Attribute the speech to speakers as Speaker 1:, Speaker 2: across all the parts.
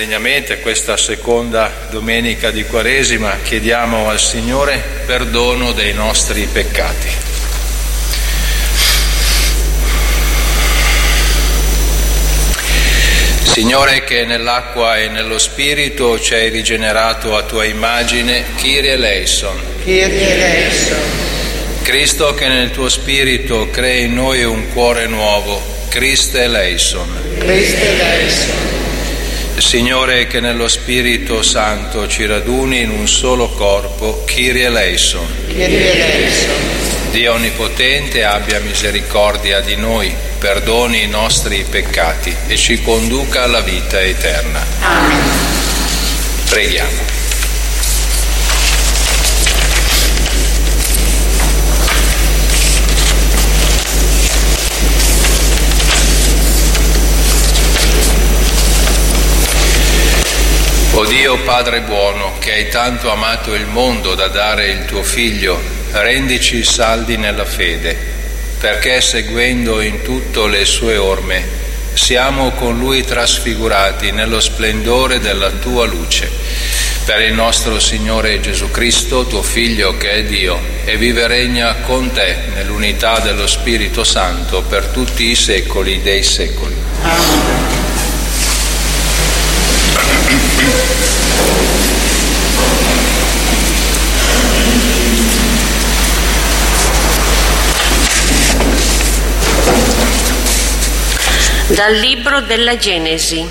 Speaker 1: degnamente questa seconda domenica di Quaresima chiediamo al Signore perdono dei nostri peccati. Signore, che nell'acqua e nello Spirito ci hai rigenerato a tua immagine, Kyrie eleison.
Speaker 2: Kyrie eleison.
Speaker 1: Cristo, che nel tuo Spirito crei in noi un cuore nuovo, Christe eleison.
Speaker 2: Christe eleison.
Speaker 1: Signore, che nello Spirito Santo ci raduni in un solo corpo, Kyrie eleison.
Speaker 2: Kyrie eleison.
Speaker 1: Dio Onnipotente abbia misericordia di noi, perdoni i nostri peccati e ci conduca alla vita eterna.
Speaker 2: Amen.
Speaker 1: Preghiamo. O Dio Padre buono, che hai tanto amato il mondo da dare il tuo Figlio, rendici saldi nella fede, perché seguendo in tutto le sue orme siamo con Lui trasfigurati nello splendore della tua luce. Per il nostro Signore Gesù Cristo, tuo Figlio che è Dio e vive e regna con te nell'unità dello Spirito Santo per tutti i secoli dei secoli.
Speaker 2: Amen.
Speaker 3: Dal libro della Genesi.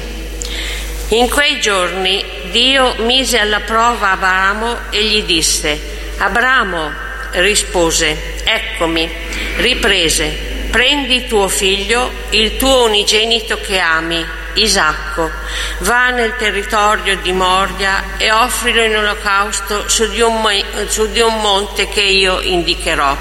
Speaker 3: In quei giorni Dio mise alla prova Abramo e gli disse: Abramo, rispose, eccomi. Riprese: prendi tuo figlio, il tuo unigenito che ami, Isacco, va nel territorio di Moria e offrilo in olocausto su di un monte che io indicherò.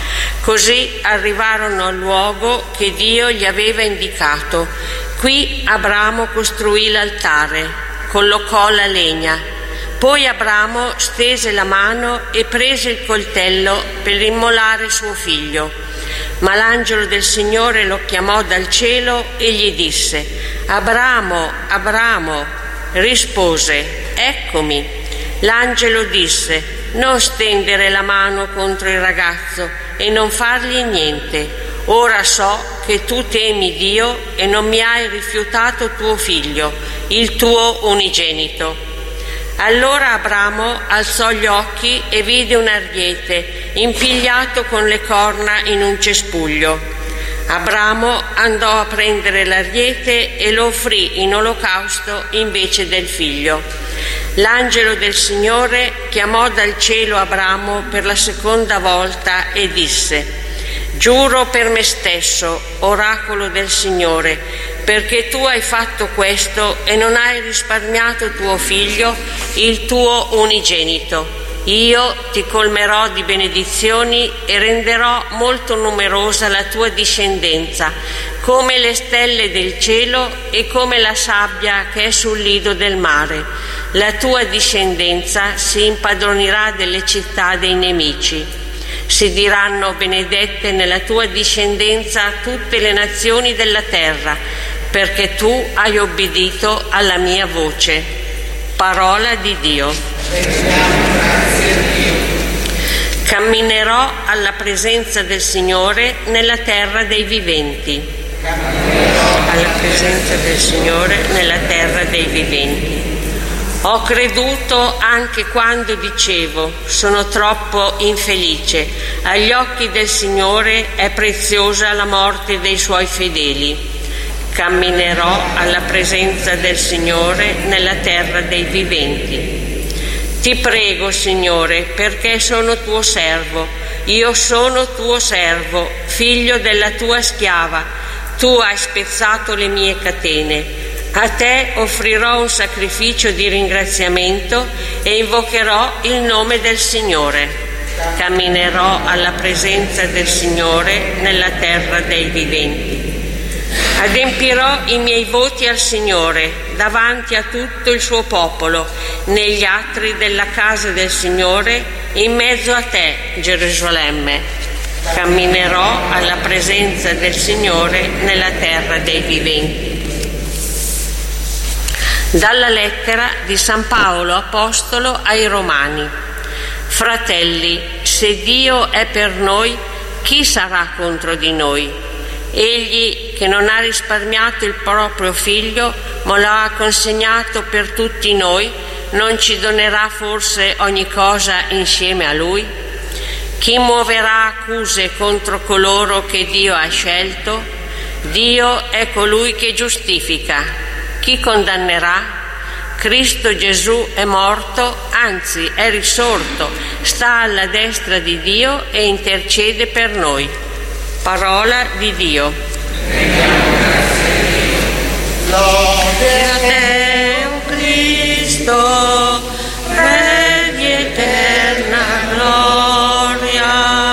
Speaker 3: Così arrivarono al luogo che Dio gli aveva indicato. Qui Abramo costruì l'altare, collocò la legna. Poi Abramo stese la mano e prese il coltello per immolare suo figlio. Ma l'angelo del Signore lo chiamò dal cielo e gli disse: Abramo, Abramo. Rispose: eccomi. L'angelo disse: non stendere la mano contro il ragazzo e non fargli niente. Ora so che tu temi Dio e non mi hai rifiutato tuo figlio, il tuo unigenito. Allora Abramo alzò gli occhi e vide un ariete impigliato con le corna in un cespuglio. Abramo andò a prendere l'ariete e lo offrì in olocausto invece del figlio. L'angelo del Signore chiamò dal cielo Abramo per la seconda volta e disse: giuro per me stesso, oracolo del Signore, perché tu hai fatto questo e non hai risparmiato tuo figlio, il tuo unigenito. Io ti colmerò di benedizioni e renderò molto numerosa la tua discendenza, come le stelle del cielo e come la sabbia che è sul lido del mare. La tua discendenza si impadronirà delle città dei nemici. Si diranno benedette nella tua discendenza tutte le nazioni della terra, perché tu hai obbedito alla mia voce. Parola di Dio. Camminerò alla presenza del Signore nella terra dei viventi. Alla presenza del Signore nella terra dei viventi. Ho creduto anche quando dicevo: sono troppo infelice. Agli occhi del Signore è preziosa la morte dei suoi fedeli. Camminerò alla presenza del Signore nella terra dei viventi. Ti prego, Signore, perché sono tuo servo. Io sono tuo servo, figlio della tua schiava. Tu hai spezzato le mie catene. A te offrirò un sacrificio di ringraziamento e invocherò il nome del Signore. Camminerò alla presenza del Signore nella terra dei viventi. Adempirò i miei voti al Signore davanti a tutto il suo popolo, negli atri della casa del Signore, in mezzo a te, Gerusalemme. Camminerò alla presenza del Signore nella terra dei viventi. Dalla lettera di San Paolo Apostolo ai Romani. Fratelli, se Dio è per noi, chi sarà contro di noi? Egli che non ha risparmiato il proprio figlio, ma lo ha consegnato per tutti noi, non ci donerà forse ogni cosa insieme a Lui? Chi muoverà accuse contro coloro che Dio ha scelto? Dio è colui che giustifica. Chi condannerà? Cristo Gesù è morto, anzi è risorto, sta alla destra di Dio e intercede per noi. Parola di Dio.
Speaker 2: Lode
Speaker 3: A te, o Cristo, Re di eterna gloria.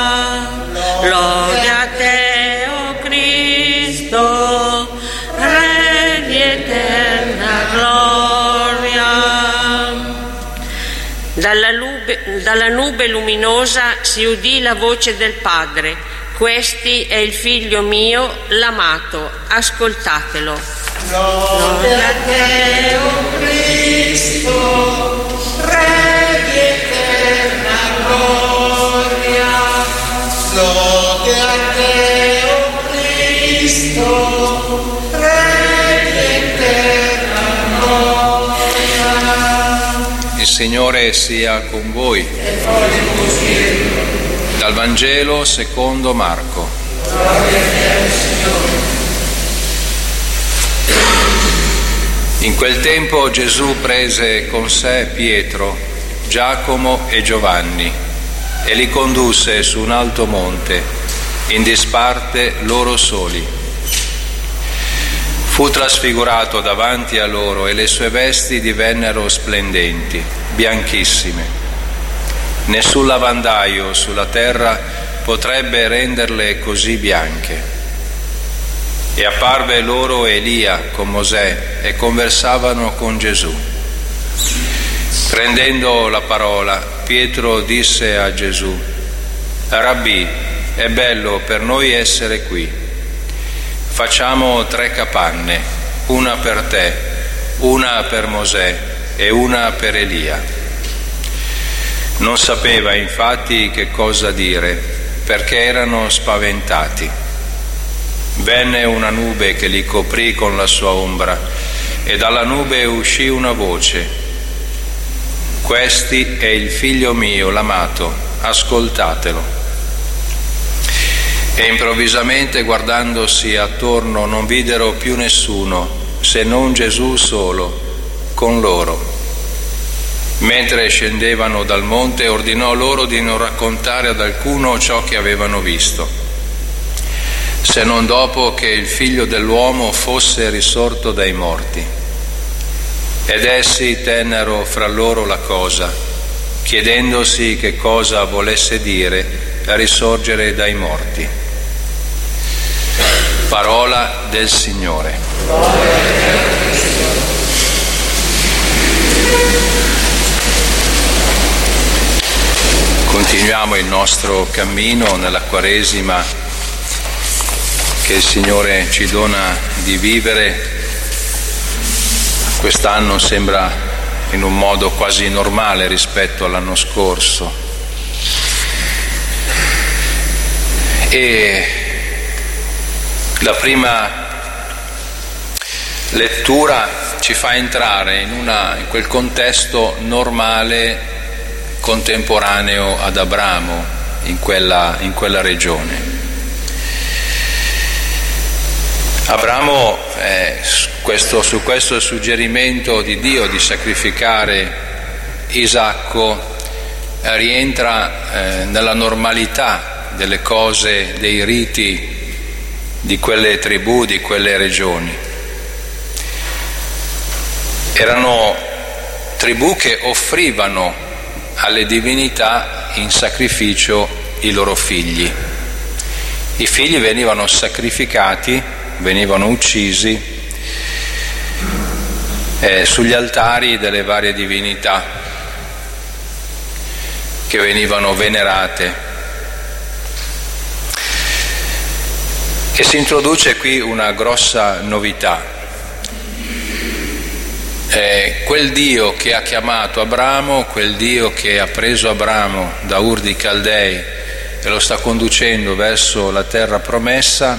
Speaker 3: Lode a te, o Cristo, Re di eterna gloria. Dalla nube luminosa si udì la voce del Padre: questi è il figlio mio, l'amato, ascoltatelo.
Speaker 2: Lode a te, o Cristo, Re di eterna gloria. Lode a te, o Cristo, Re di eterna gloria.
Speaker 1: Il Signore sia con voi.
Speaker 2: E con il tuo spirito.
Speaker 1: Dal Vangelo secondo Marco.
Speaker 2: Gloria a te, Signore.
Speaker 1: In quel tempo Gesù prese con sé Pietro, Giacomo e Giovanni e li condusse su un alto monte, in disparte loro soli. Fu trasfigurato davanti a loro e le sue vesti divennero splendenti, bianchissime. Nessun lavandaio sulla terra potrebbe renderle così bianche. E apparve loro Elia con Mosè e conversavano con Gesù. Prendendo la parola, Pietro disse a Gesù: Rabbì, è bello per noi essere qui. Facciamo 3 capanne, una per te, una per Mosè e una per Elia. Non sapeva infatti che cosa dire, perché erano spaventati. Venne una nube che li coprì con la sua ombra, e dalla nube uscì una voce: questi è il figlio mio, l'amato, ascoltatelo. E improvvisamente, guardandosi attorno, non videro più nessuno, se non Gesù solo, con loro. Mentre scendevano dal monte, ordinò loro di non raccontare ad alcuno ciò che avevano visto, se non dopo che il figlio dell'uomo fosse risorto dai morti. Ed essi tennero fra loro la cosa, chiedendosi che cosa volesse dire risorgere dai morti. Parola del Signore. Continuiamo il nostro cammino nella Quaresima che il Signore ci dona di vivere. Quest'anno sembra in un modo quasi normale rispetto all'anno scorso. E la prima lettura ci fa entrare in quel contesto normale contemporaneo ad Abramo, in quella regione. Abramo, su questo suggerimento di Dio di sacrificare Isacco, rientra nella normalità delle cose, dei riti di quelle tribù, di quelle regioni. Erano tribù che offrivano alle divinità in sacrificio i loro figli. I figli venivano sacrificati, venivano uccisi sugli altari delle varie divinità che venivano venerate. E si introduce qui una grossa novità. quel Dio che ha chiamato Abramo, quel Dio che ha preso Abramo da Ur di Caldei e lo sta conducendo verso la terra promessa,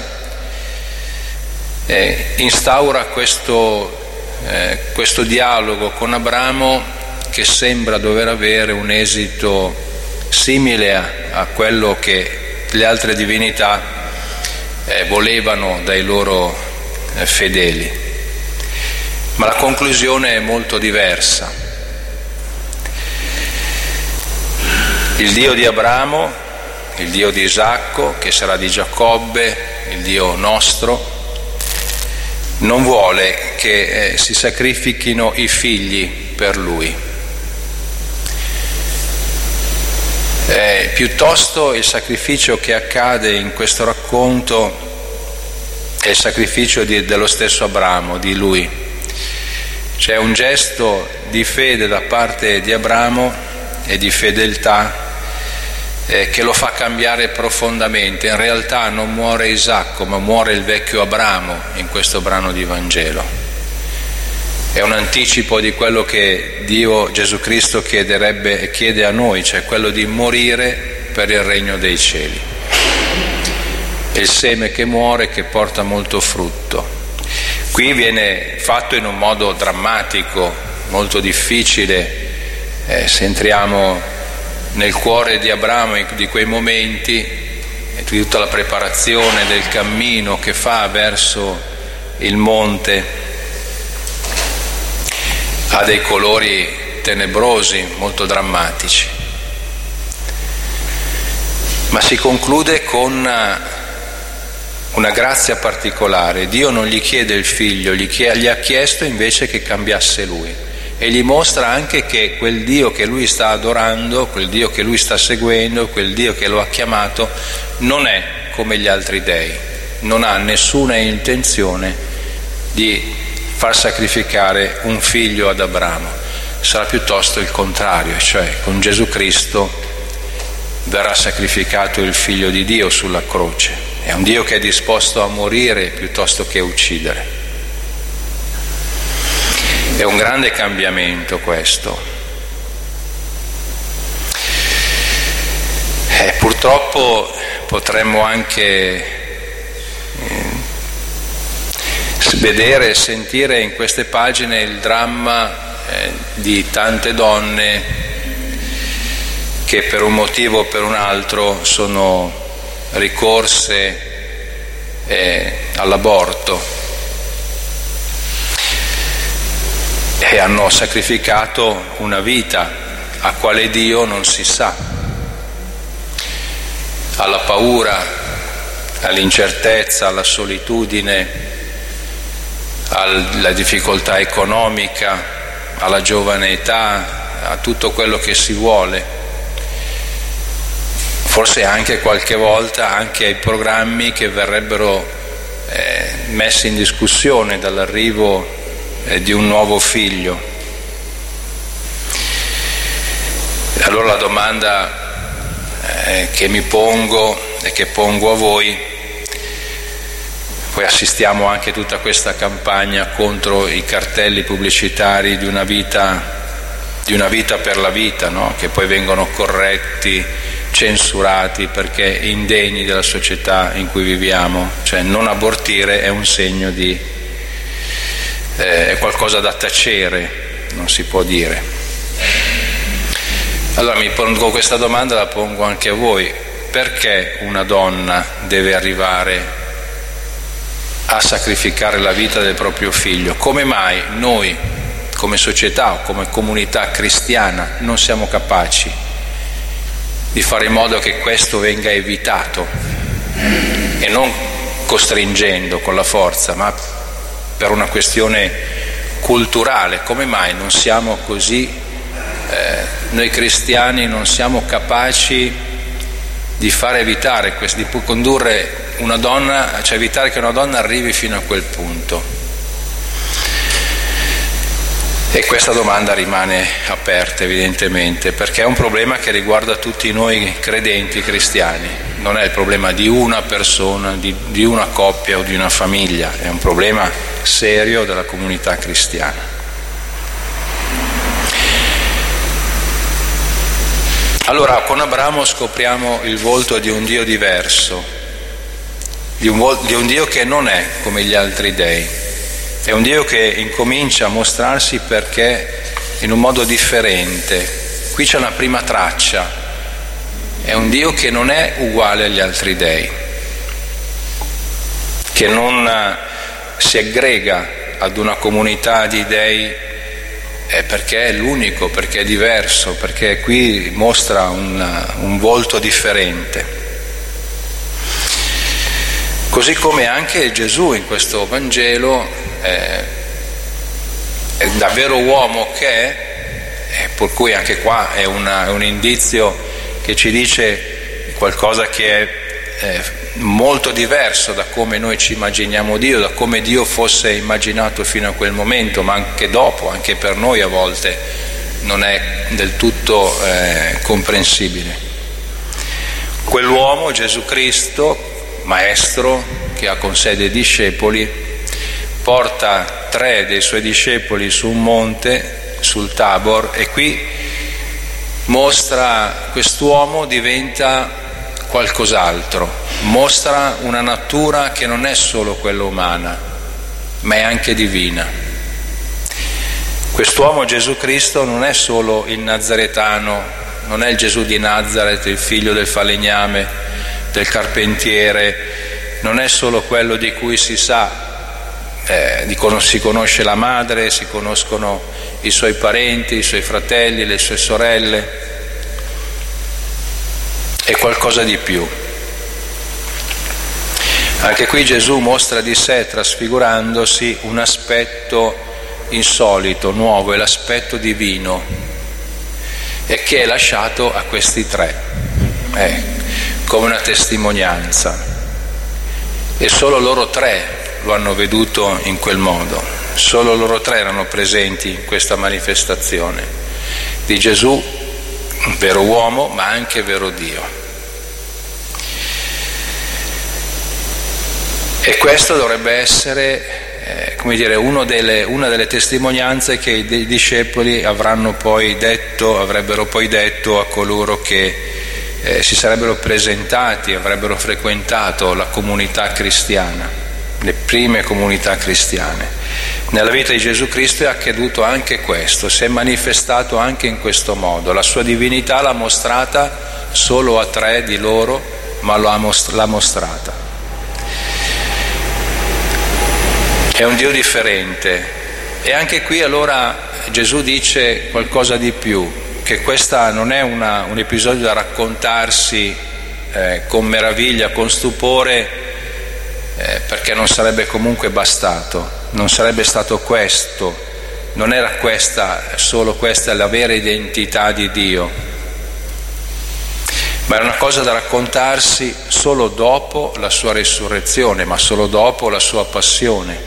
Speaker 1: instaura questo dialogo con Abramo che sembra dover avere un esito simile a quello che le altre divinità volevano dai loro fedeli. Ma la conclusione è molto diversa. Il Dio di Abramo, il Dio di Isacco, che sarà di Giacobbe, il Dio nostro, non vuole che si sacrifichino i figli per Lui. Piuttosto il sacrificio che accade in questo racconto è il sacrificio dello stesso Abramo, di lui. C'è un gesto di fede da parte di Abramo e di fedeltà che lo fa cambiare profondamente. In realtà non muore Isacco, ma muore il vecchio Abramo in questo brano di Vangelo. È un anticipo di quello che Dio, Gesù Cristo, chiederebbe e chiede a noi, cioè quello di morire per il regno dei cieli. È il seme che muore, che porta molto frutto. Qui viene fatto in un modo drammatico, molto difficile. Se entriamo nel cuore di Abramo, di quei momenti, di tutta la preparazione del cammino che fa verso il monte, ha dei colori tenebrosi, molto drammatici. Ma si conclude con una grazia particolare. Dio non gli chiede il figlio, gli ha chiesto invece che cambiasse lui, e gli mostra anche che quel Dio che lui sta adorando, quel Dio che lui sta seguendo, quel Dio che lo ha chiamato, non è come gli altri dei, non ha nessuna intenzione di far sacrificare un figlio ad Abramo, sarà piuttosto il contrario, cioè con Gesù Cristo verrà sacrificato il figlio di Dio sulla croce. È un Dio che è disposto a morire piuttosto che uccidere. È un grande cambiamento questo. Purtroppo potremmo anche vedere e sentire in queste pagine il dramma di tante donne che per un motivo o per un altro sono ricorse all'aborto e hanno sacrificato una vita a quale Dio non si sa, alla paura, all'incertezza, alla solitudine, alla difficoltà economica, alla giovane età, a tutto quello che si vuole. Forse anche qualche volta anche ai programmi che verrebbero messi in discussione dall'arrivo di un nuovo figlio. Allora la domanda che mi pongo e che pongo a voi, poi assistiamo anche a tutta questa campagna contro i cartelli pubblicitari di una vita per la vita, no? Che poi vengono corretti, censurati perché indegni della società in cui viviamo. Cioè non abortire è un segno di è qualcosa da tacere, non si può dire. Allora mi pongo questa domanda, la pongo anche a voi: perché una donna deve arrivare a sacrificare la vita del proprio figlio? Come mai noi come società o come comunità cristiana non siamo capaci di fare in modo che questo venga evitato, e non costringendo con la forza, ma per una questione culturale? Come mai non siamo così, noi cristiani non siamo capaci di fare evitare questo, di condurre una donna, cioè evitare che una donna arrivi fino a quel punto? E questa domanda rimane aperta evidentemente, perché è un problema che riguarda tutti noi credenti cristiani, non è il problema di una persona, di una coppia o di una famiglia, è un problema serio della comunità cristiana. Allora con Abramo scopriamo il volto di un Dio diverso, di un Dio che non è come gli altri dei, è un Dio che incomincia a mostrarsi perché in un modo differente. Qui c'è una prima traccia, è un Dio che non è uguale agli altri dei, che non si aggrega ad una comunità di dei perché è l'unico, perché è diverso, perché qui mostra un volto differente. Così come anche Gesù in questo Vangelo è davvero uomo che è, per cui anche qua è un indizio che ci dice qualcosa che è molto diverso da come noi ci immaginiamo Dio, da come Dio fosse immaginato fino a quel momento, ma anche dopo, anche per noi a volte non è del tutto comprensibile. Quell'uomo, Gesù Cristo, maestro, che ha con sé dei discepoli, porta 3 dei suoi discepoli su un monte, sul Tabor, e qui mostra, quest'uomo diventa qualcos'altro, mostra una natura che non è solo quella umana, ma è anche divina. Quest'uomo Gesù Cristo non è solo il nazaretano, non è il Gesù di Nazaret, il figlio del falegname, del carpentiere, non è solo quello di cui si sa, si conosce la madre, si conoscono i suoi parenti, i suoi fratelli, le sue sorelle. È qualcosa di più. Anche qui Gesù mostra di sé, trasfigurandosi, un aspetto insolito, nuovo, è l'aspetto divino, e che è lasciato a questi 3, come una testimonianza. E solo loro 3 lo hanno veduto in quel modo, solo loro 3 erano presenti in questa manifestazione di Gesù, vero uomo ma anche vero Dio. E questo dovrebbe essere una delle testimonianze che i discepoli avrebbero poi detto a coloro che si sarebbero presentati, avrebbero frequentato la comunità cristiana, le prime comunità cristiane. Nella vita di Gesù Cristo è accaduto anche questo, si è manifestato anche in questo modo. La sua divinità l'ha mostrata solo a 3 di loro, ma l'ha mostrata. È un Dio differente, e anche qui allora Gesù dice qualcosa di più, che questa non è un episodio da raccontarsi con meraviglia, con stupore, perché non sarebbe comunque bastato, non sarebbe stato questo, non era solo questa la vera identità di Dio, ma era una cosa da raccontarsi solo dopo la sua resurrezione, ma solo dopo la sua passione.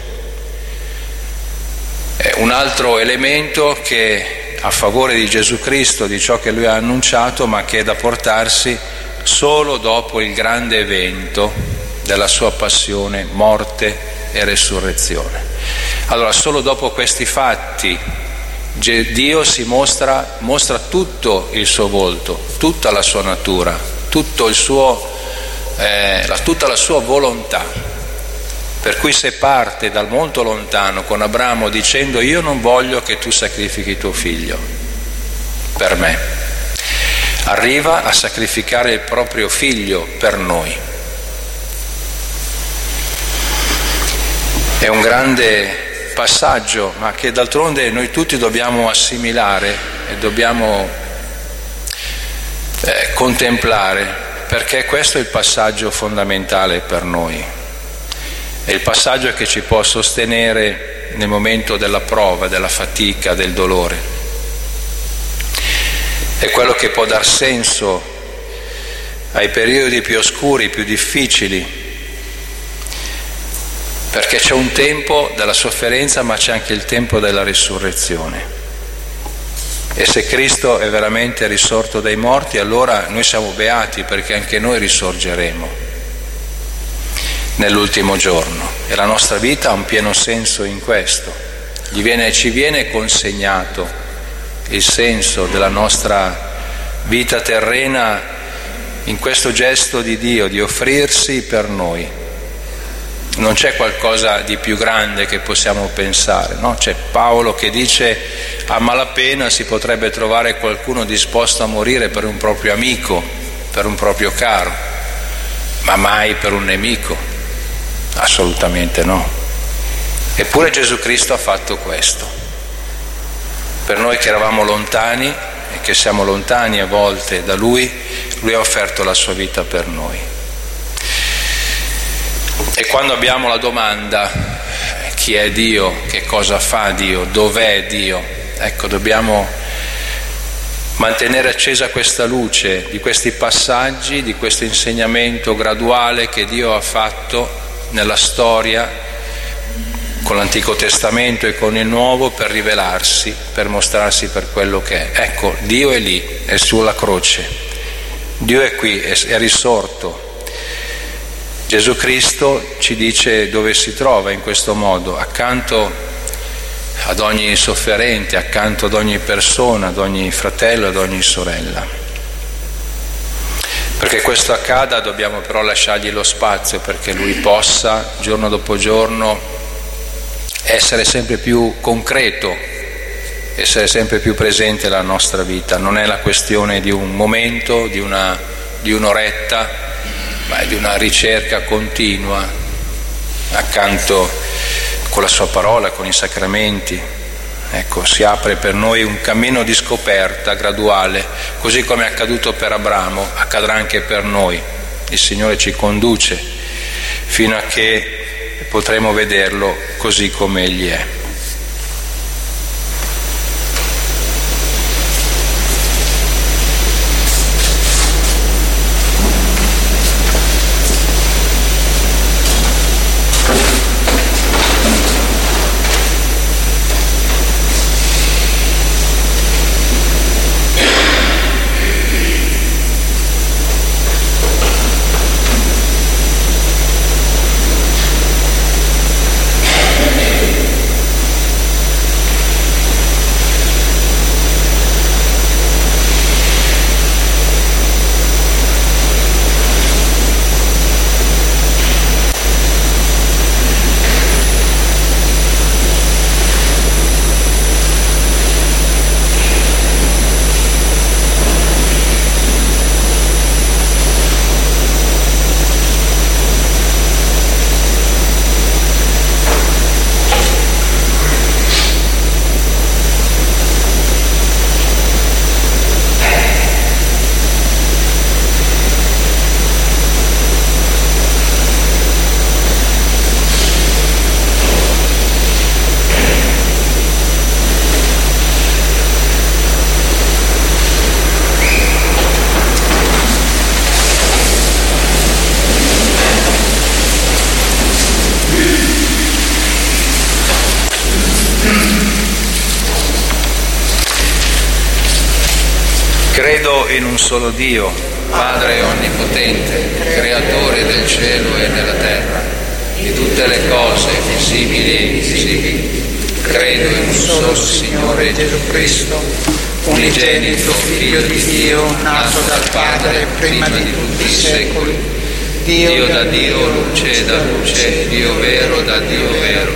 Speaker 1: Un altro elemento che a favore di Gesù Cristo, di ciò che lui ha annunciato, ma che è da portarsi solo dopo il grande evento della sua passione, morte e resurrezione. Allora, solo dopo questi fatti Dio si mostra tutto il suo volto, tutta la sua natura, tutta la sua volontà. Per cui se parte dal molto lontano con Abramo dicendo: io non voglio che tu sacrifichi tuo figlio per me, arriva a sacrificare il proprio figlio per noi. È un grande passaggio, ma che d'altronde noi tutti dobbiamo assimilare e dobbiamo contemplare, perché questo è il passaggio fondamentale per noi. È il passaggio che ci può sostenere nel momento della prova, della fatica, del dolore. È quello che può dar senso ai periodi più oscuri, più difficili, perché c'è un tempo della sofferenza, ma c'è anche il tempo della risurrezione. E se Cristo è veramente risorto dai morti, allora noi siamo beati, perché anche noi risorgeremo nell'ultimo giorno, e la nostra vita ha un pieno senso in questo. Ci viene consegnato il senso della nostra vita terrena in questo gesto di Dio, di offrirsi per noi. Non c'è qualcosa di più grande che possiamo pensare, no? C'è Paolo che dice: a malapena si potrebbe trovare qualcuno disposto a morire per un proprio amico, per un proprio caro, ma mai per un nemico, assolutamente no. Eppure Gesù Cristo ha fatto questo. Per noi che eravamo lontani e che siamo lontani a volte da Lui, Lui ha offerto la sua vita per noi. E quando abbiamo la domanda chi è Dio, che cosa fa Dio, dov'è Dio, ecco, dobbiamo mantenere accesa questa luce di questi passaggi, di questo insegnamento graduale che Dio ha fatto nella storia con l'Antico Testamento e con il Nuovo per rivelarsi, per mostrarsi per quello che è. Ecco, Dio è lì, è sulla croce, Dio è qui, è risorto. Gesù Cristo ci dice dove si trova in questo modo, accanto ad ogni sofferente, accanto ad ogni persona, ad ogni fratello, ad ogni sorella. Perché questo accada dobbiamo però lasciargli lo spazio perché Lui possa, giorno dopo giorno, essere sempre più concreto, essere sempre più presente nella nostra vita. Non è la questione di un momento, di un'oretta, ma è di una ricerca continua accanto con la sua parola, con i sacramenti. Ecco, si apre per noi un cammino di scoperta graduale, così come è accaduto per Abramo, accadrà anche per noi. Il Signore ci conduce fino a che potremo vederlo così come Egli è. Credo in un solo Dio, Padre onnipotente, creatore del cielo e della terra, di tutte le cose visibili e invisibili. Credo in un solo Signore Gesù Cristo, unigenito Figlio di Dio, nato dal Padre prima di tutti i secoli, Dio da Dio, luce da luce, Dio vero da Dio vero,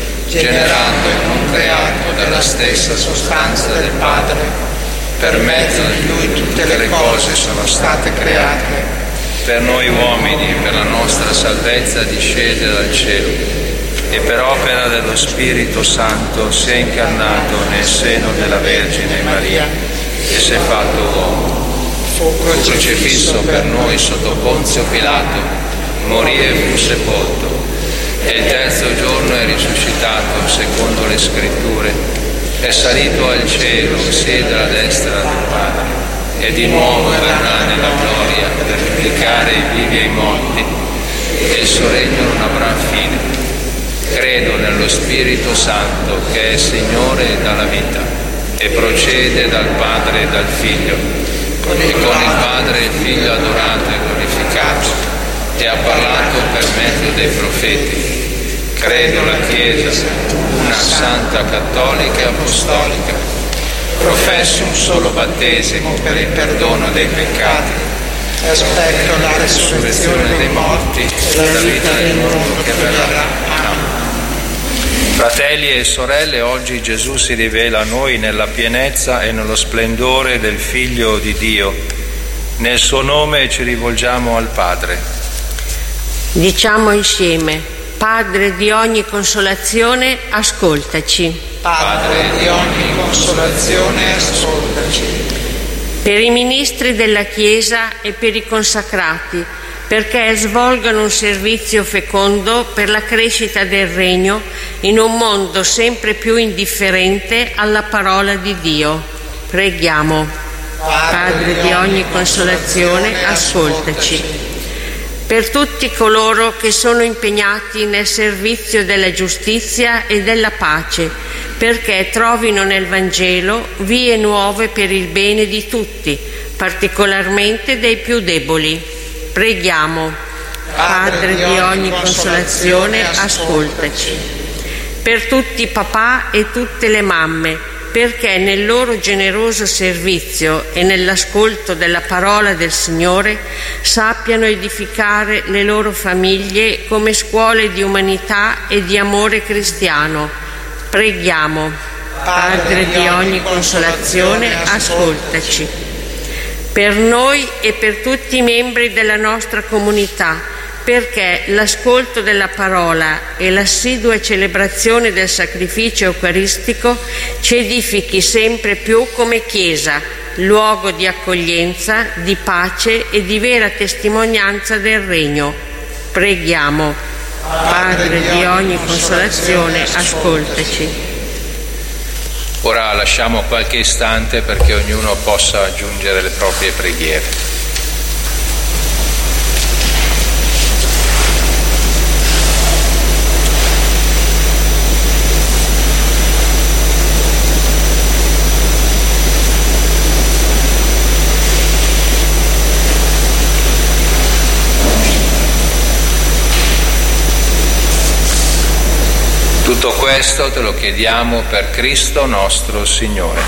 Speaker 1: generato e non creato dalla stessa sostanza del Padre. Per mezzo di Lui tutte le cose sono state create. Per noi uomini, per la nostra salvezza, discese dal cielo e per opera dello Spirito Santo si è incarnato nel seno della Vergine Maria e si è fatto uomo. Fu crocifisso per noi sotto Ponzio Pilato, morì e fu sepolto e il terzo giorno è risuscitato secondo le Scritture. È salito al cielo, siede alla destra del Padre e di nuovo verrà nella gloria per giudicare i vivi e i morti e il suo regno non avrà fine. Credo nello Spirito Santo che è Signore e dà la vita e procede dal Padre e dal Figlio e con il Padre e il Figlio adorato e glorificato e ha parlato per mezzo dei profeti. Credo la Chiesa, una santa cattolica e apostolica, Professo un solo battesimo per il perdono dei peccati.
Speaker 2: Aspetto la resurrezione dei morti e la vita del mondo che verrà. Amen.
Speaker 1: Fratelli e sorelle, oggi Gesù si rivela a noi nella pienezza e nello splendore del Figlio di Dio. Nel suo nome ci rivolgiamo al Padre.
Speaker 3: Diciamo insieme: Padre di ogni consolazione, ascoltaci.
Speaker 2: Padre di ogni consolazione, ascoltaci.
Speaker 3: Per i ministri della Chiesa e per i consacrati, perché svolgano un servizio fecondo per la crescita del Regno in un mondo sempre più indifferente alla parola di Dio. Preghiamo. Padre di ogni consolazione, ascoltaci. Per tutti coloro che sono impegnati nel servizio della giustizia e della pace, perché trovino nel Vangelo vie nuove per il bene di tutti, particolarmente dei più deboli. Preghiamo. Padre di ogni consolazione, ascoltaci. Per tutti i papà e tutte le mamme, perché nel loro generoso servizio e nell'ascolto della parola del Signore sappiano edificare le loro famiglie come scuole di umanità e di amore cristiano. Preghiamo. Padre di ogni consolazione, ascoltaci. Per noi e per tutti i membri della nostra comunità, perché l'ascolto della parola e l'assidua celebrazione del sacrificio eucaristico ci edifichi sempre più come Chiesa, luogo di accoglienza, di pace e di vera testimonianza del Regno. Preghiamo. Padre di ogni consolazione, ascoltaci.
Speaker 1: Ora lasciamo qualche istante perché ognuno possa aggiungere le proprie preghiere. Tutto questo te lo chiediamo per Cristo nostro Signore.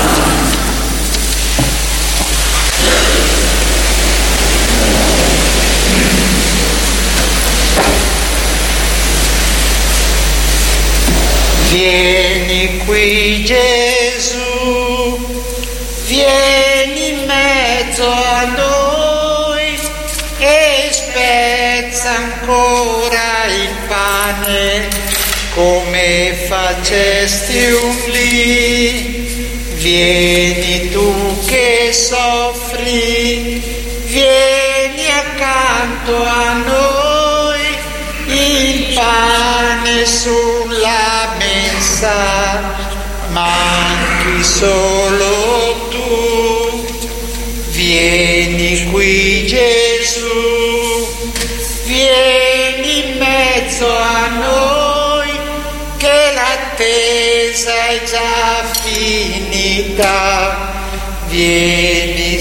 Speaker 2: Vieni qui Gesù, vieni in mezzo a noi e spezza ancora il pane come facesti un lì. Vieni tu che soffri, vieni accanto a noi, il pane sulla mensa manchi solo tu. Vieni qui Gesù, vieni in mezzo a noi, che l'attesa è già finita, vieni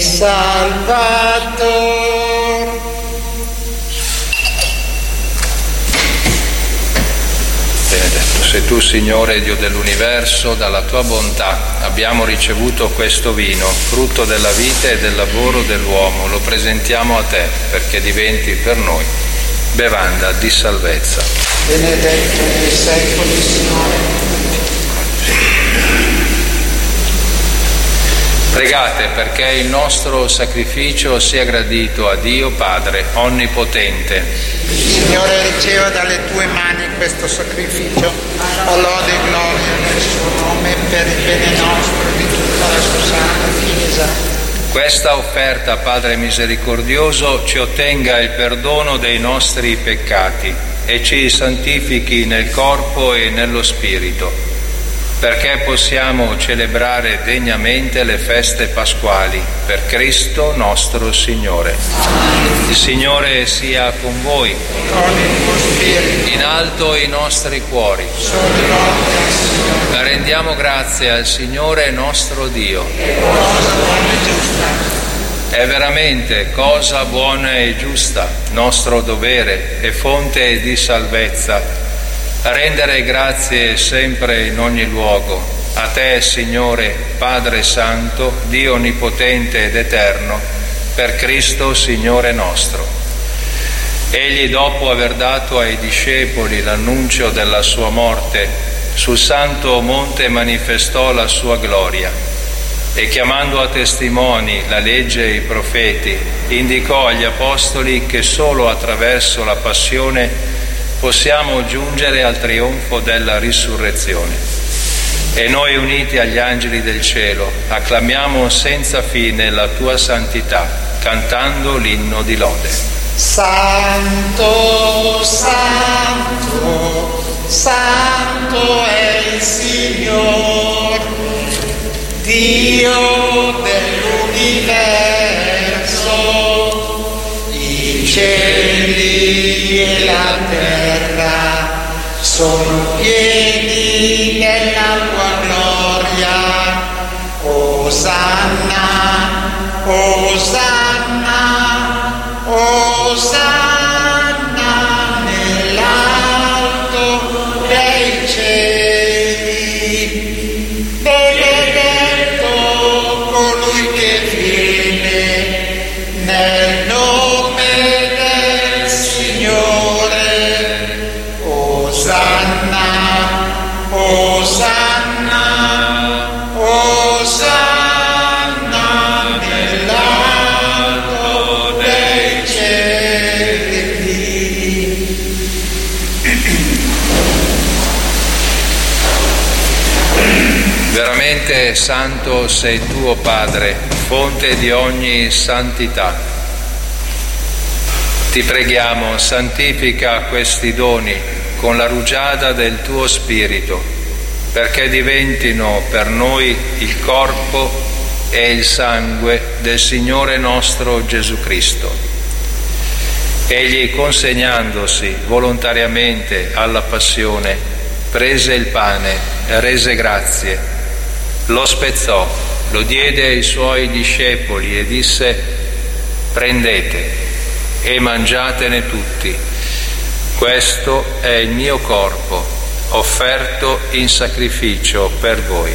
Speaker 2: Salvatore.
Speaker 1: Benedetto sei tu, Signore Dio dell'universo, dalla tua bontà abbiamo ricevuto questo vino, frutto della vita e del lavoro dell'uomo. Lo presentiamo a te perché diventi per noi bevanda di salvezza.
Speaker 2: Benedetto nei secoli, Signore.
Speaker 1: Pregate perché il nostro sacrificio sia gradito a Dio Padre Onnipotente.
Speaker 2: Signore, riceva dalle tue mani questo sacrificio, a lode e gloria nel suo nome, per il bene nostro e di tutta la sua santa Chiesa.
Speaker 1: Questa offerta, Padre misericordioso, ci ottenga il perdono dei nostri peccati e ci santifichi nel corpo e nello spirito, perché possiamo celebrare degnamente le feste pasquali per Cristo nostro Signore. Il Signore sia con voi.
Speaker 2: Con il tuo spirito.
Speaker 1: In alto i nostri cuori. Rendiamo grazie al Signore nostro Dio. È veramente cosa buona e giusta, nostro dovere e fonte di salvezza, rendere grazie sempre in ogni luogo, A te, Signore, Padre Santo, Dio Onnipotente ed Eterno, per Cristo, Signore nostro. Egli, dopo aver dato ai discepoli l'annuncio della sua morte, sul santo monte manifestò la sua gloria e, chiamando a testimoni la legge e i profeti, indicò agli apostoli che solo attraverso la passione possiamo giungere al trionfo della risurrezione. E noi, uniti agli angeli del cielo, acclamiamo senza fine la tua santità, cantando l'inno di lode.
Speaker 2: Santo, santo, santo è il Signore, Dio dell'universo. I cieli e la terra sono pieni della tua gloria. Osanna, Osanna, Osanna nell'alto dei cieli. Benedetto colui che viene nel nome del Signore. Osanna, Osanna, Osanna nell'alto dei cieli.
Speaker 1: Veramente santo sei tu, o Padre, fonte di ogni santità. Ti preghiamo, santifica questi doni con la rugiada del tuo Spirito, perché diventino per noi il corpo e il sangue del Signore nostro Gesù Cristo. Egli, consegnandosi volontariamente alla passione, prese il pane e rese grazie, lo spezzò, lo diede ai suoi discepoli e disse: prendete e mangiatene tutti. Questo è il mio corpo, offerto in sacrificio per voi.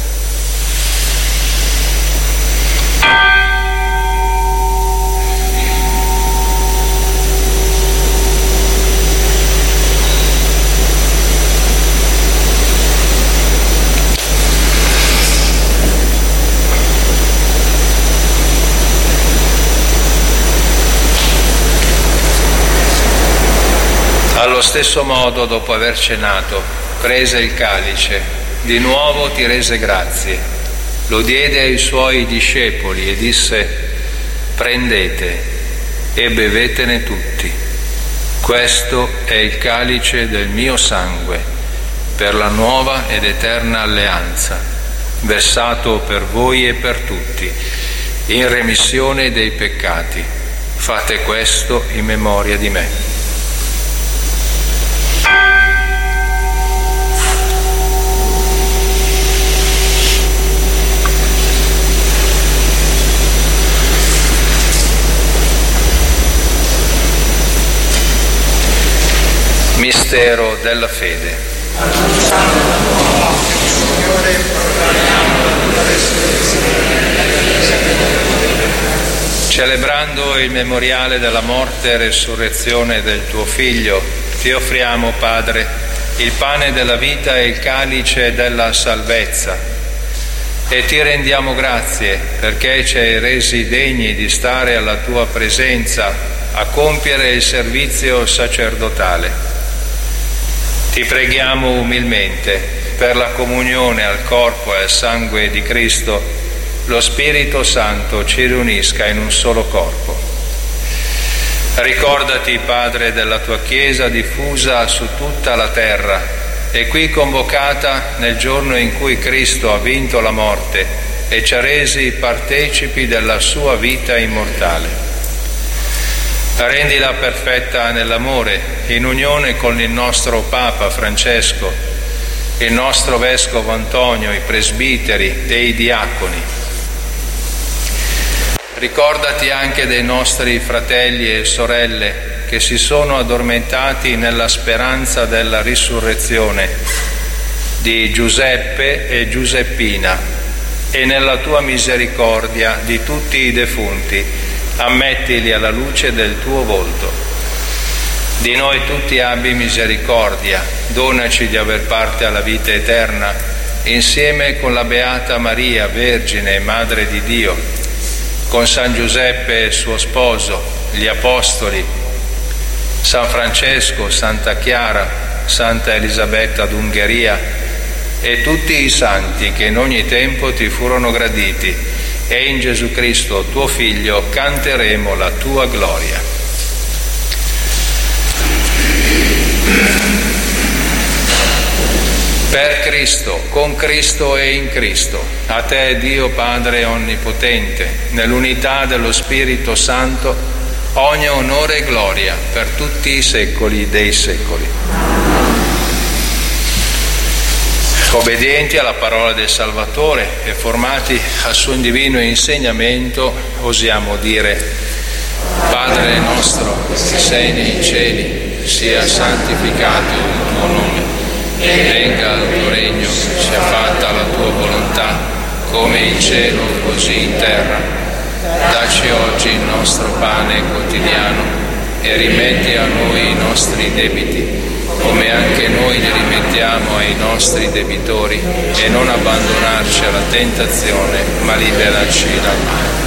Speaker 1: Allo stesso modo, dopo aver cenato, prese il calice, di nuovo ti rese grazie, lo diede ai suoi discepoli e disse: prendete e bevetene tutti. Questo è il calice del mio sangue, per la nuova ed eterna alleanza, versato per voi e per tutti, in remissione dei peccati. Fate questo in memoria di me. Mistero della fede. Celebrando il memoriale della morte e resurrezione del tuo Figlio, ti offriamo, Padre, il pane della vita e il calice della salvezza, e ti rendiamo grazie perché ci hai resi degni di stare alla tua presenza a compiere il servizio sacerdotale. Ti preghiamo umilmente per la comunione al corpo e al sangue di Cristo, lo Spirito Santo ci riunisca in un solo corpo. Ricordati, Padre, della tua Chiesa diffusa su tutta la terra e qui convocata nel giorno in cui Cristo ha vinto la morte e ci ha resi partecipi della sua vita immortale. Rendila perfetta nell'amore, in unione con il nostro Papa Francesco, il nostro Vescovo Antonio, i presbiteri e i diaconi. Ricordati anche dei nostri fratelli e sorelle che si sono addormentati nella speranza della risurrezione di Giuseppe e Giuseppina, e nella tua misericordia di tutti i defunti, ammettili alla luce del tuo volto. Di noi tutti abbi misericordia, donaci di aver parte alla vita eterna, insieme con la Beata Maria, Vergine e Madre di Dio, con San Giuseppe suo sposo, gli Apostoli, San Francesco, Santa Chiara, Santa Elisabetta d'Ungheria e tutti i santi che in ogni tempo ti furono graditi, e in Gesù Cristo, tuo Figlio, canteremo la tua gloria. Per Cristo, con Cristo e in Cristo, a te Dio Padre Onnipotente, nell'unità dello Spirito Santo, ogni onore e gloria per tutti i secoli dei secoli. Obbedienti alla parola del Salvatore e formati al suo divino insegnamento, osiamo dire: Padre nostro che sei nei cieli, sia santificato il tuo nome, venga il tuo regno, sia fatta la tua volontà, come in cielo così in terra. Dacci oggi il nostro pane quotidiano e rimetti a noi i nostri debiti, come anche noi li rimettiamo ai nostri debitori, e non abbandonarci alla tentazione, ma liberaci dal male.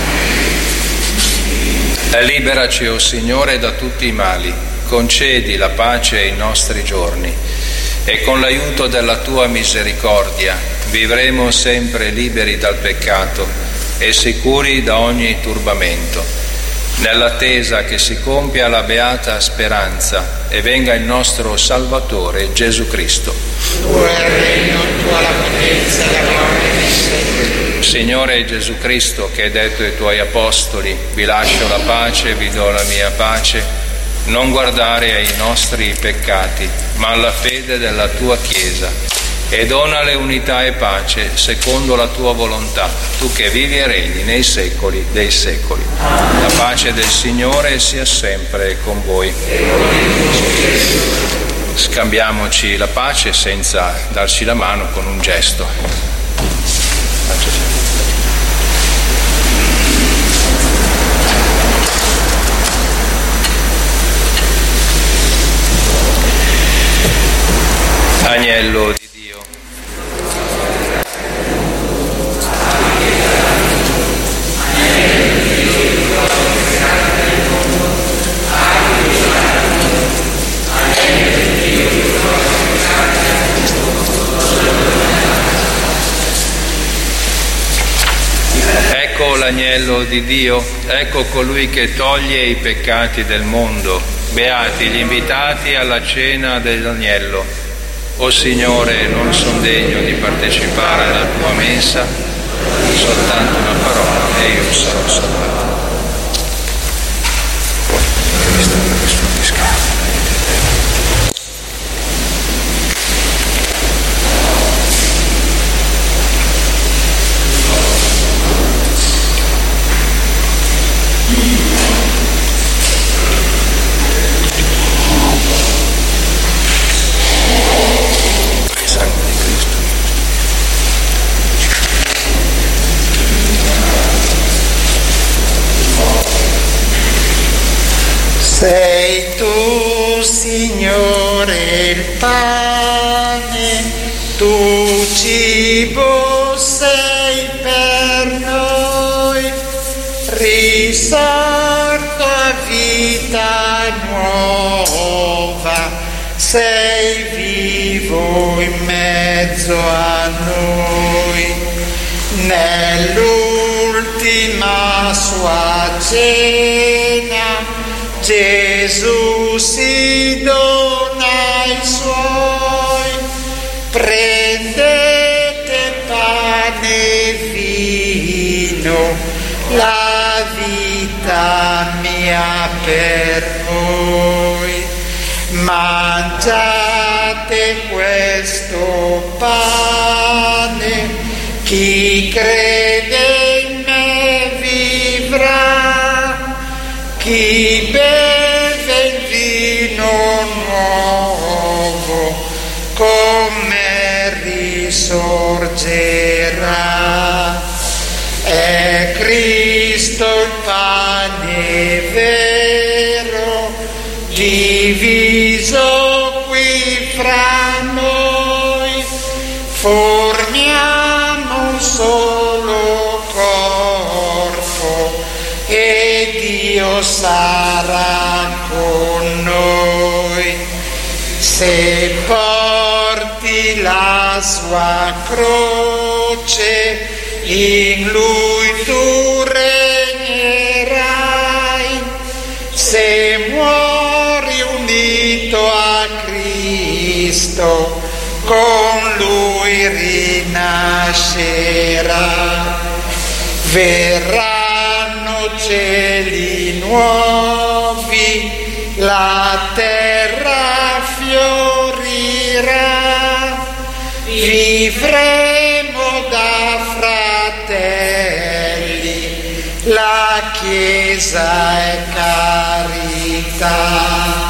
Speaker 1: E liberaci, o Signore, da tutti i mali, concedi la pace ai nostri giorni, e con l'aiuto della tua misericordia vivremo sempre liberi dal peccato e sicuri da ogni turbamento, nell'attesa che si compia la beata speranza e venga il nostro Salvatore Gesù Cristo.
Speaker 2: Tuo è il regno, tua la potenza e la gloria nei secoli.
Speaker 1: Signore Gesù Cristo, che hai detto ai tuoi apostoli: vi lascio la pace, vi do la mia pace, non guardare ai nostri peccati, ma alla fede della tua Chiesa, e donale unità e pace secondo la tua volontà, tu che vivi e regni nei secoli dei secoli. La pace del Signore sia sempre con voi. Scambiamoci la pace senza darci la mano, con un gesto. Agnello di Dio. Ecco l'agnello di Dio, ecco colui che toglie i peccati del mondo. Beati gli invitati alla cena dell'agnello. O Signore, non sono degno di partecipare alla tua mensa, soltanto una parola e io sarò salvato.
Speaker 2: Sei tu, Signore, il pane, tu cibo sei per noi, risorto a vita nuova, sei vivo in mezzo a noi, nell'ultima sua cena. Gesù si dona ai suoi, prendete pane e vino, la vita mia per voi, mangiate questo pane, chi crede in me vivrà, chi beve il vino nuovo come risorgerà. È Cristo il pane vero, diviso qui fra noi, formiamo un solo corpo e Dio sarà con noi. Se porti la sua croce, in Lui tu regnerai. Se muori unito a Cristo, con Lui rinascerà. Verranno cieli nuovi, la terra fiorirà, vivremo da fratelli, la Chiesa è carità.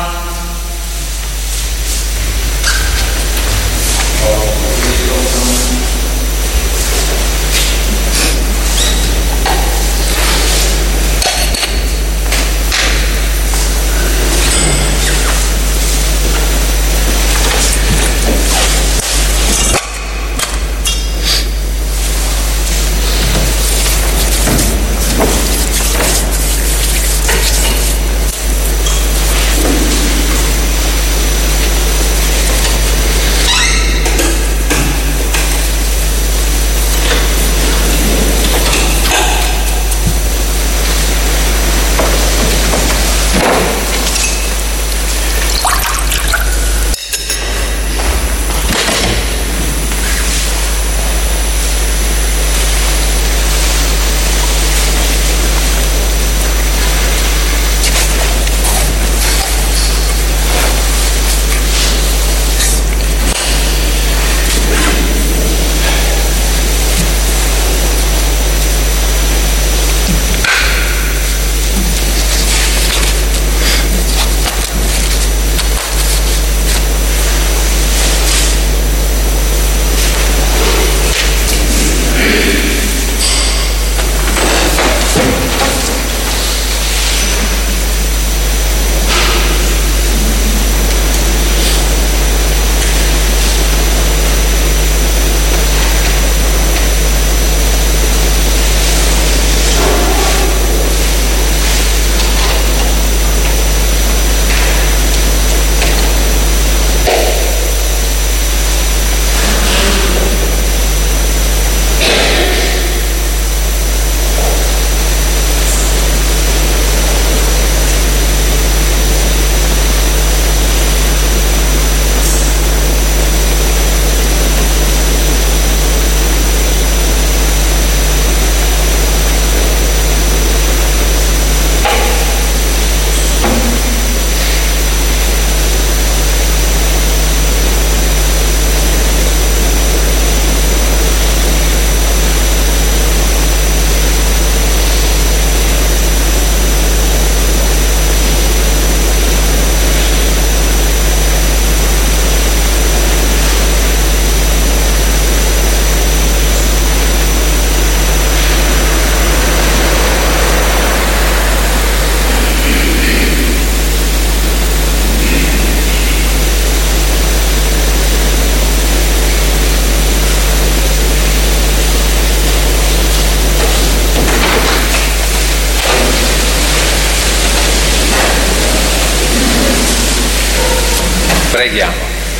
Speaker 1: Preghiamo.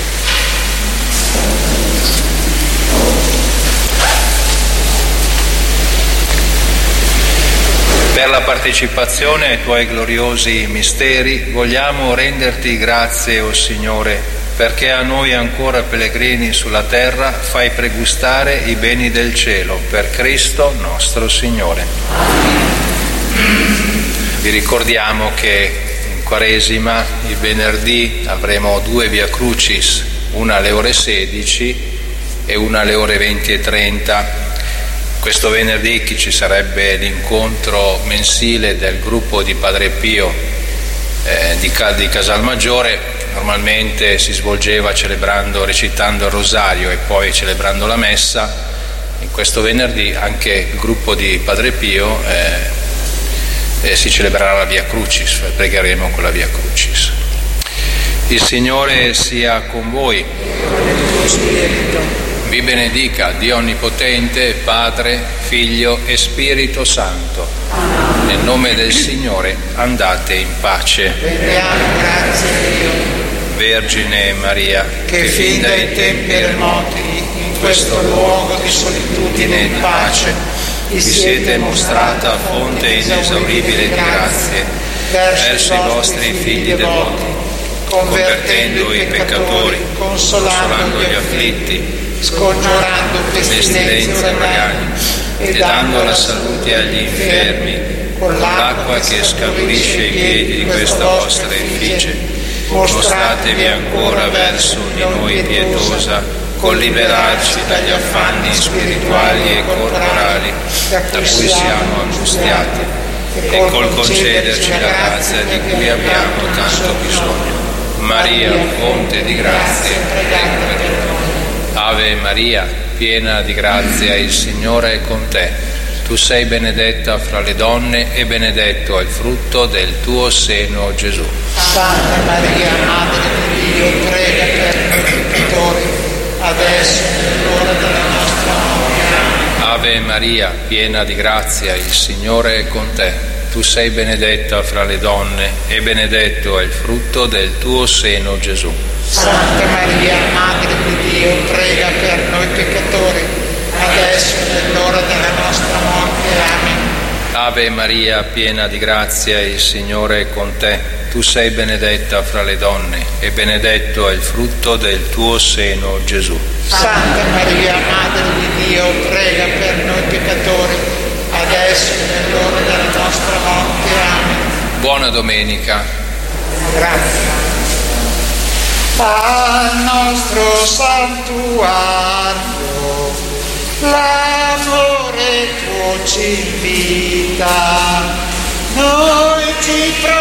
Speaker 1: Per la partecipazione ai Tuoi gloriosi misteri vogliamo renderti grazie, o Signore, perché a noi ancora pellegrini sulla terra fai pregustare i beni del cielo, per Cristo nostro Signore. Vi ricordiamo che in Quaresima, il venerdì, avremo 2 Via Crucis, una alle ore 16 e una alle ore 20:30. Questo venerdì ci sarebbe l'incontro mensile del gruppo di Padre Pio di Casalmaggiore, normalmente si svolgeva recitando il rosario e poi celebrando la messa, in questo venerdì anche il gruppo di Padre Pio si celebrerà la Via Crucis, pregheremo con la Via Crucis. Il Signore sia con voi. Vi benedica Dio Onnipotente, Padre, Figlio e Spirito Santo. Nel nome del Signore andate in pace.
Speaker 2: Rendiamo grazie a Dio.
Speaker 1: Vergine Maria,
Speaker 2: che fin dai tempi remoti, in questo luogo di solitudine e di pace, vi siete mostrata fonte inesauribile di grazie verso i vostri figli devoti, convertendo i peccatori, consolando gli afflitti, scongiurando pestilenze e uragani, e dando la salute agli infermi, con l'acqua che scaturisce i piedi di questa vostra effigie. Mostratevi ancora verso di noi pietosa, col liberarci dagli affanni spirituali e corporali da cui siamo angustiati, e col concederci la grazia di cui abbiamo tanto bisogno. Maria, fonte di grazie, pregate per noi. Ave Maria, piena di grazia, il Signore è con te. Tu sei benedetta fra le donne e benedetto è il frutto del tuo seno, Gesù. Santa Maria, Madre di Dio, prega per noi peccatori, adesso è l'ora della nostra morte. Amen.
Speaker 1: Ave Maria, piena di grazia, il Signore è con te. Tu sei benedetta fra le donne e benedetto è il frutto del tuo seno, Gesù.
Speaker 2: Santa Maria, Madre di Dio, prega per noi peccatori, adesso è l'ora della nostra morte. Amen.
Speaker 1: Ave Maria, piena di grazia, il Signore è con te. Tu sei benedetta fra le donne e benedetto è il frutto del tuo seno, Gesù.
Speaker 2: Santa Maria, Madre di Dio, prega per noi peccatori, adesso è l'ora della nostra morte. Amen.
Speaker 1: Buona domenica.
Speaker 2: Grazie. Al nostro santuario l'amore tuo ci invita, noi ci